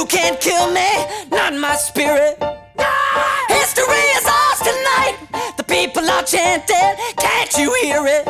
You can't kill me, not my spirit. History is ours tonight. The people are chanting, can't you hear it?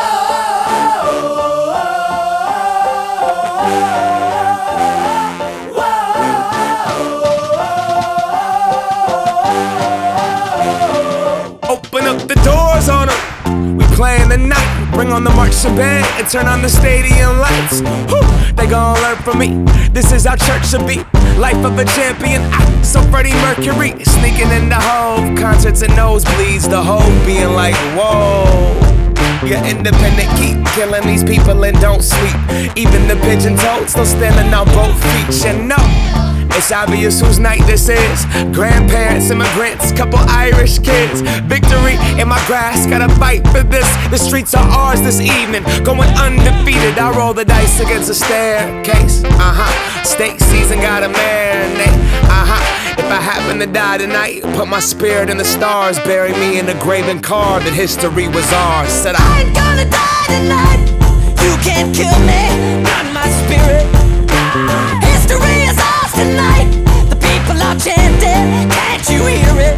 Open up the doors on them. We playing the night. Bring on the marching band and turn on the stadium lights. Whew, they gon' learn from me. This is how church should be. Life of a champion. So Freddie Mercury sneaking in the Hove concerts and nosebleeds. The Hove being like, whoa. You're independent, keep killing these people and don't sleep. Even the pigeon toads still standing on both feet. You know, it's obvious whose night this is. Grandparents, immigrants, couple Irish kids. Victory in my grasp, gotta fight for this. The streets are ours this evening, going undefeated. I roll the dice against a staircase. State season gotta marinate. If I happen to die tonight, put my spirit in the stars. Bury me in the grave and carve that history was ours. Said I ain't gonna die tonight. You can't kill me, not my spirit. History is ours tonight. The people are chanting, can't you hear it?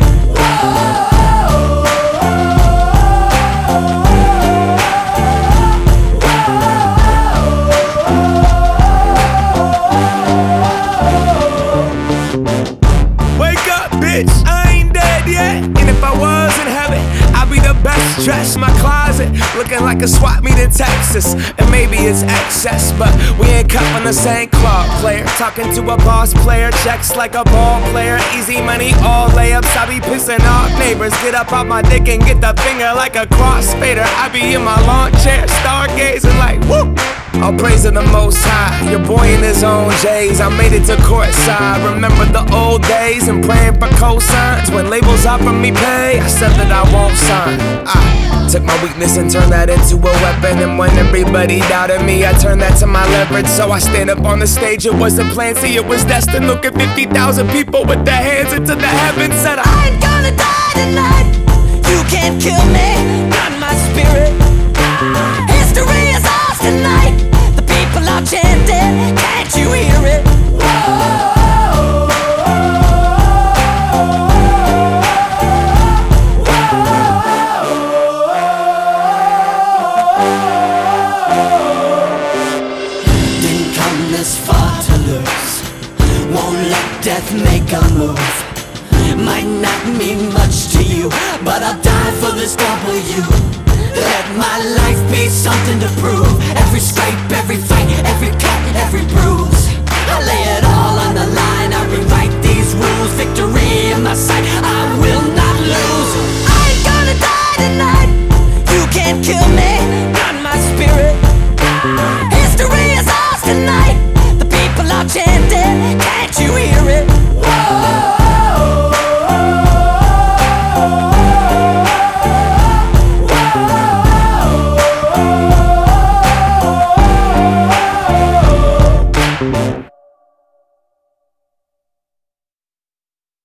Wake up, bitch, I ain't dead yet. And if I was in heaven, I'd be the best dressed. My closet looking like a swap meet in Texas. And maybe it's excess, but we ain't cut from the same cloth. Player talking to a boss player, checks like a ball player. Easy money, all layups. I be pissing off neighbors. Get up off my dick and get the finger like a crossfader. I be in my lawn chair, stargazing like whoop. All praise to the Most High. Your boy in his own J's. I made it to courtside. Remember the old days and praying for cosigns. When labels offer me pay, I said that I won't sign. I took my weakness and turned that into a weapon. And when everybody doubted me, I turned that to my leverage. So I stand up on the stage. It wasn't planned, see it was destined. Look at 50,000 people with their hands into the heavens. Said I ain't gonna die tonight. You can't kill me, not my spirit. History is ours tonight. The people are chanting, can't you hear it? Didn't come this far to lose. Won't let death make a move. Might not mean much to you, but I'll die for this W. Let my life be something to prove. Every scrape, every fight, every cut,